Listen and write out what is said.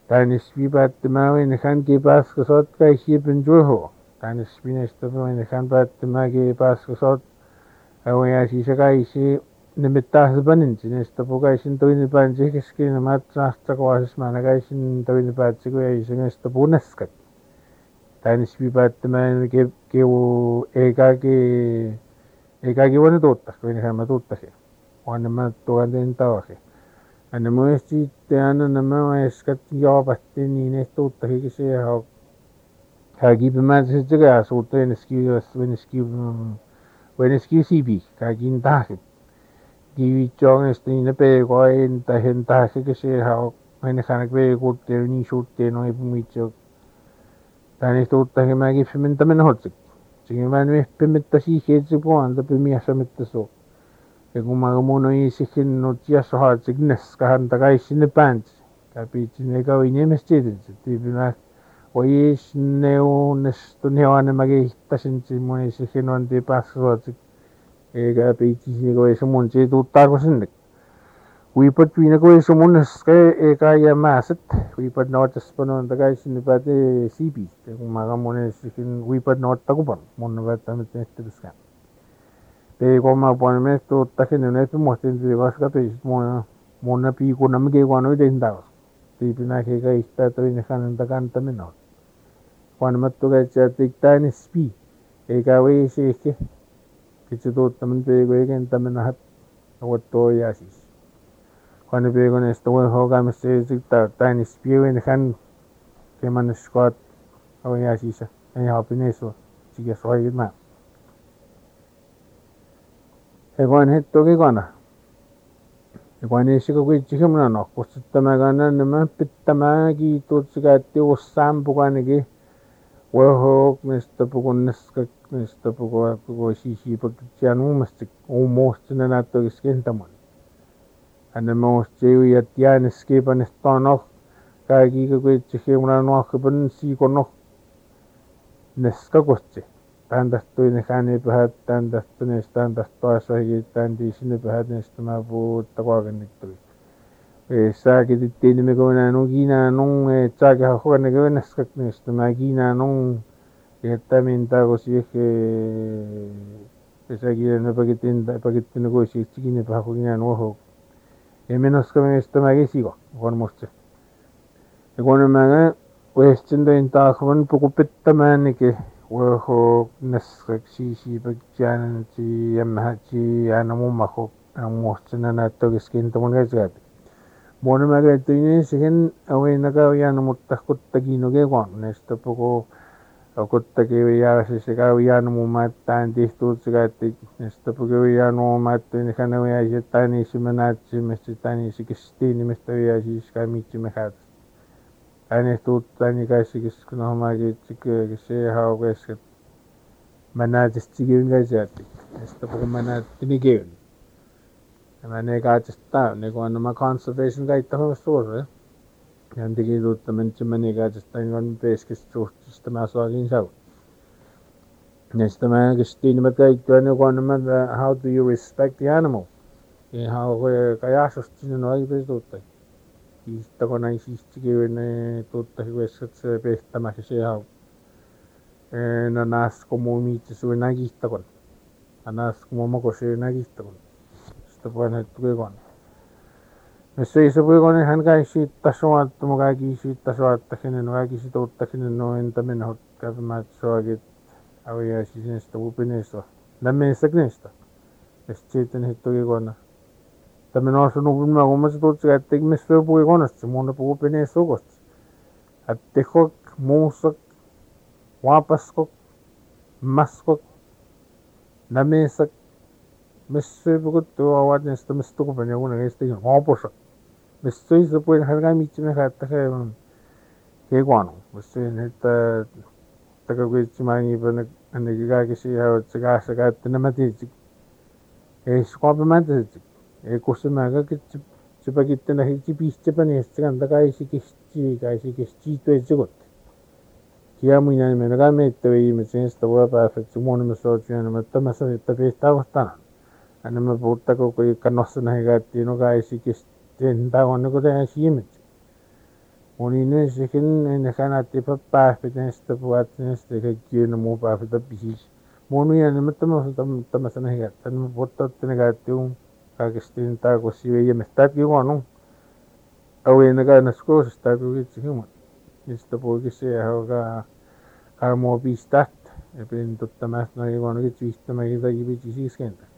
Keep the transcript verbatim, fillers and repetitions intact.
Tanis vibat temawe nekan ke pas kesot kai sipen juho. Tanis pinas temawe nekan bat temage pas kesot. Awe ya si sakai si nimitah sebanin sinis tapukai sin tawin pan si kiski namat sasta kawasis manakai sin tawin pan si kuya isinis tapunas kat. Tanis vibat temawe ke ke wo eka ke eka ke wana totta kuya nekan matutta ke. Wana matukan den tawake. Ana muesti teana nama eskat jawabatti niin estuutta hikisi ha hagi bimaz jaga suutte neski neski weneski sibi kagin tahit givi jong esti ne pe koin tahen tahit kisi ha wene kanak pe kutte ni suutte no ipumicho tani tuutta himagi fiminta men hotsik singiman me pimitta si hetsi puan ta pimiasa mittaso Kumagumono isikin no tia soha signes kahan tagai sine pants kapi sine ka wini mesjid tibina oyi sine o nesto newane magi tasin si mo isikin on di pas so e kapi sine ko isumon si tutar ko sinne wipat pina ko isumon ska e ka ya maset wipat notas panon tagai sine pate sipi kumagumono isikin wipat not takupan mon bat tamit nestiska pe koma ponme to takin ne pe motin de vaska pe mona mona pi ko nam ke kwano de nda ti pina ke ga ista to ne kan ta kan tamen no kwan mat to ga cha tik ta ni spi e ga we se ke ke to tamen pe go ke tamen hat o to ya sis kwan pe go ne sto ho ga me se tik ta ta ni spi we ne kan ke man squat o ya sis e ha pine so si ke so ma Egon hetto ke kana. Egon esi ko kui chikimna no kusittama kana nama pittama ki tutsugatti ussam pukane ki woho mesta pukun neska mesta puko puko shishi pakchanu mestik o mostna na to skentaman. Ana most jewi atian skipan stono ka ki ko kui chikimna no kapan si kono neska koste. Tandastu ini kane pahat tandastu ne tandastu asai tandi sini pahat ne stama bu takwa kan itu. E sa ki tini me ko na no gina no e cha ka ho ne ko na skak ne stama gina no e taminta ko si ke e sa gina no pakitin pakitin ko si chikine pa ko gina no ho. E menos que me stama ke sigo kon moste. E kon ma western den ta khon pukupetta man ke وهو نسخك شي شي بجان شي يمها شي أنا مو مخو أنا موستنا ناتو سكين تمون غزات مون ما غتيني سكين أوي نكا ويانا متخكت تجينو كيقون نستبقو أكت تجي ويا سيسكا ويانا مو ماتان تيستو سكاتي نستبقو ويانا مو ماتان نخانا ويا شتاني سمنات سمستاني سكستيني مستويا سيسكا ميتي مخات Ani tu tani kasi kis kuno magi chik kisi hao kis mana chigin gajati esta poko mana tinigin mane ka chista ne ko na conservation ga ito store yan digi tu tamen chimane ga chista ngon pes kis tu chista maswagin sao nesta ma kis tin mat ga ito ne ko na how do you respect the animal e how kaya sustin no ai pes tu Ista ko na isistikiwe ne tutta hiwesat se pehtama se hau. E na nas ko mo miti suwe nagista kon. Anas ko mo mako se nagista kon. Ista po na tuwe kon. Me se isa po kon han ka isi tasawat mo ka isi tasawat takinen no ka isi to takinen no entamen hot ka mat so agit awya si sinesta upineso. Na me saknesta. Escheten hituwe kon. También no son un mago más todo que te me estoy por con este mundo por pene sogos a tejo musak wapasko masko na mesa me estoy por todo a wat este me estoy por pene una este no waposa me estoy se puede dejar mi chime hasta que que guano me estoy en esta ta que chimani pero en el que que si ha se gasta que tenemos es complemento e kusemaga ke chipakitte na hichi pichte pani estran da kai si kichi kai si kichi to ejigot kia muina me na me te vi me sen sta wa pa fe chumon me so chena me ta masa ta pe sta wasta ana me putta ko ko kanos na ga tino kai si kiste nda on ko da si me Moninoisikin en kanatti pappaaffitanista puhuattanista kaikkiin muu paafita pisis. Monuja nimettämä tämä sana higatta no bottattene gaattiun kaikestiin taakosi ja mestat juonu. Awin ka naskos taako kitsihuman. Ista poikisi ja hoga armo pistat. Ja pin tottamas no juonu kitsi istamägi tagi pitsi siiskenda.